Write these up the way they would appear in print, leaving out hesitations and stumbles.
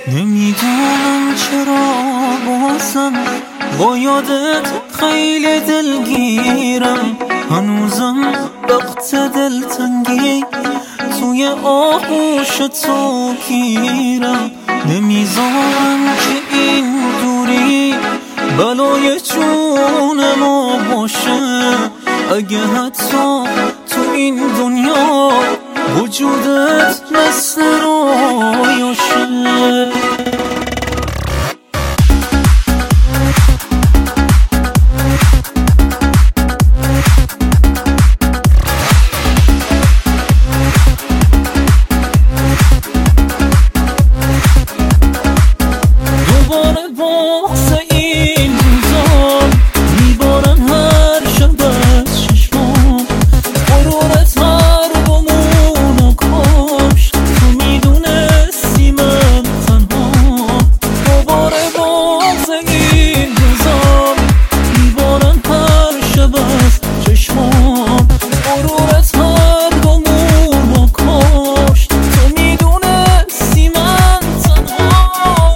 نمیدونم چرا بازم با یادت خیلی دلگیرم، هنوزم وقت دلتنگی توی آغوش تو گیرم. نمیذارم که این دوری بلای جون ما باشه، اگه حتی تو این دنیا وجودت مثل رویاشه. دوباره بغض این روزا میبارن هر شب از چشمام، غرورت هر گمون و کاشت، تو میدونستی من تنها. دوباره بغض این روزا میبارن هر شب از چشمام، غرورت هر گمون و کاشت، تو میدونستی من تنها.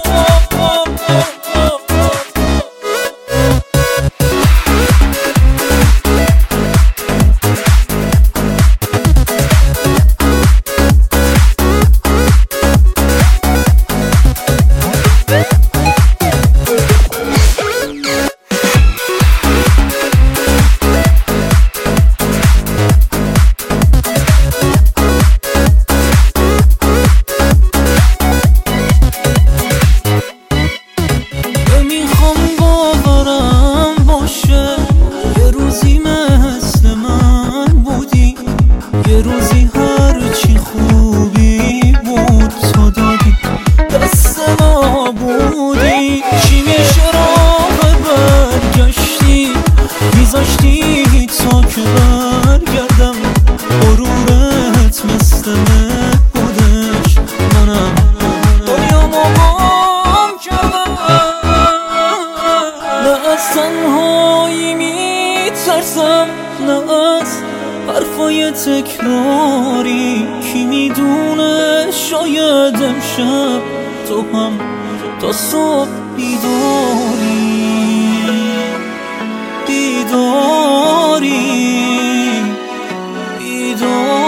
یه روزی هرچی خوبی بود تو دادی، دست ما بودی. چی میشه راه برگشتی، میذاشتی تا که برگردم. غرورت مثل من بودش، منم دنیا مقام کردم. نه از تنهایی میترسم، نه از حرفای تکراری. کی میدونه شاید امشب تو هم تا صبح بیداری. بیداری